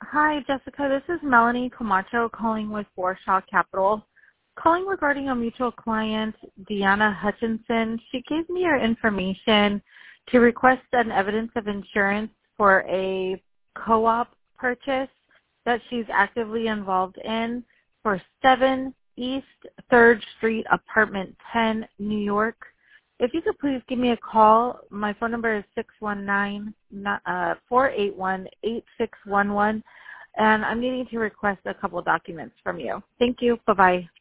Hi, Jessica. This is Melanie Camacho calling with Warshaw Capital. Calling regarding a mutual client, Deanna Hutchinson. She gave me your information to request an evidence of insurance for a co-op purchase that she's actively involved in for 7 East 3rd Street, Apartment 10, New York. If you could please give me a call. My phone number is 619-481-8611, and I'm needing to request a couple documents from you. Thank you. Bye-bye.